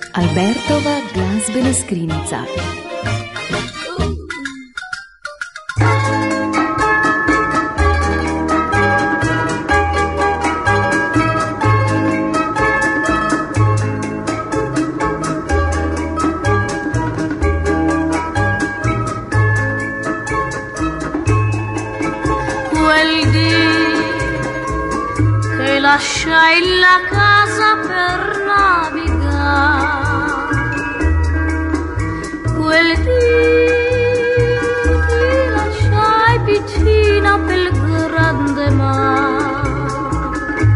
Albertova glazbena skrinjica. Quel dì che lasciai la casa per navigare, quel dì ti lasciai piccina pel grande mare,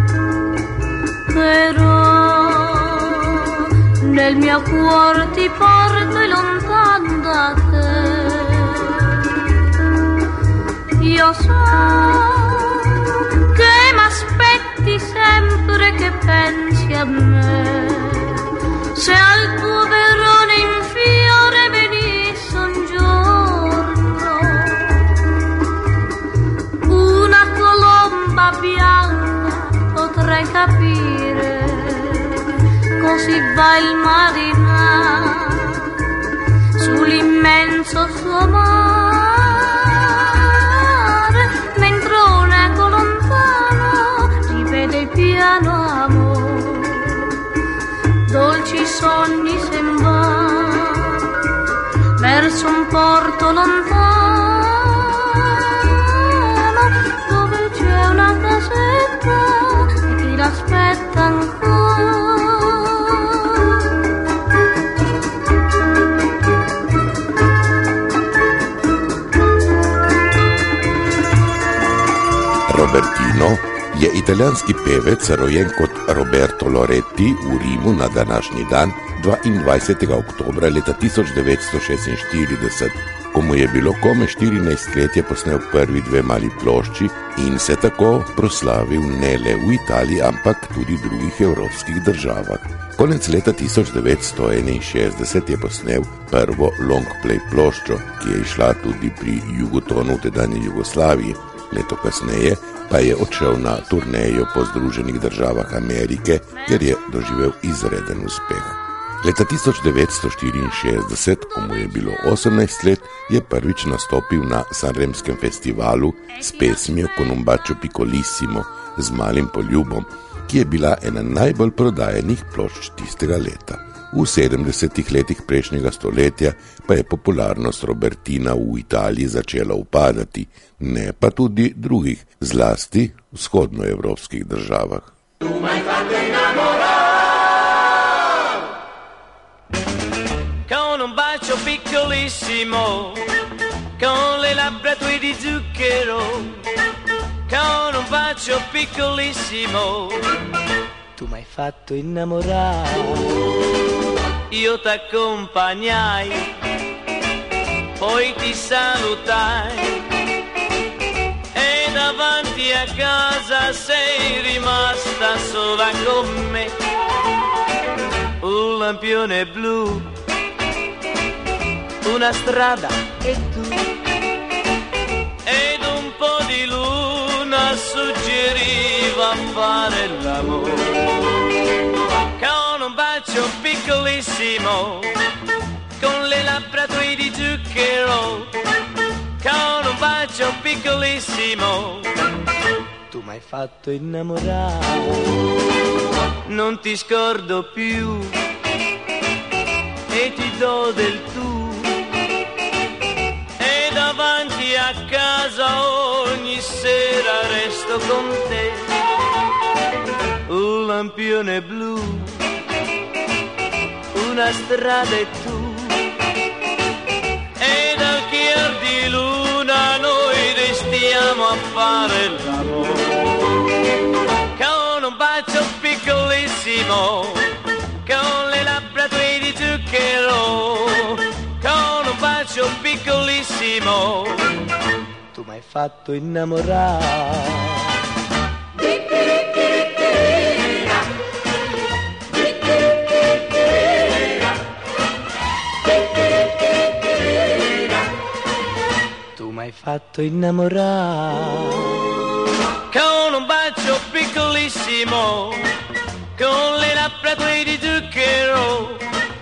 però nel mio cuore ti porto lontano da te. Io so che m'aspetti sempre che pensi a me, se al tuo Verone in fiore venisse un giorno, una colomba bianca potrei capire, così va il marinaro sull'immenso suo mare. Piano amore, dolci sogni sembrano verso un porto lontano, dove c'è una casetta e chi l'aspetta ancora. Robertino je italijanski pevec rojen kot Roberto Loretti v Rimu na današnji dan 22. oktobra leta 1946, ko mu je bilo kome 14 let, je posnel prvi dve mali plošči in se tako proslavil ne le v Italiji, ampak tudi v drugih evropskih državah. Konec leta 1961 je posnel prvo longplay ploščo, ki je išla tudi pri Jugotonu v tedanji Jugoslaviji. Leto kasneje pa je odšel na turnejo po Združenih državah Amerike, kjer je doživel izreden uspeh. Leta 1964, ko mu je bilo 18 let, je prvič nastopil na Sanremskem festivalu s pesmijo Con un bacio piccolissimo, z malim poljubom, ki je bila ena najbolj prodajenih plošč tistega leta. V 70. letih prejšnjega stoletja pa je popularnost Robertina v Italiji začela upadati, ne pa tudi drugih, zlasti vzhodnoevropskih državah. Tu m'hai fatto innamorare con un bacio piccolissimo, con le labbra tue di zucchero, con un bacio piccolissimo. Tu m'hai fatto innamorare, io t'accompagnai, poi ti salutai e davanti a casa sei rimasta sola con me. Un lampione blu, una strada e tu, ed un po' di luna suggeriva fare l'amore. Con un bacio piccolissimo, con le labbra tue di zucchero, con un bacio piccolissimo, tu m'hai fatto innamorare, non ti scordo più e ti do del tu, e davanti a casa ogni sera resto con te. Un lampione blu, una strada e tu, ed al chiar di luna noi restiamo a fare l'amore. Con un bacio piccolissimo, con le labbra tue di zucchero, con un bacio piccolissimo, tu m'hai fatto innamorare. M'hai fatto innamorare con un bacio piccolissimo, con le labbra tue di zucchero,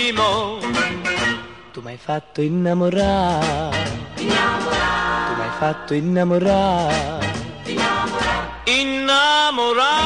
primo. Tu m'hai fatto innamorare, tu m'hai fatto innamorare, innamorare.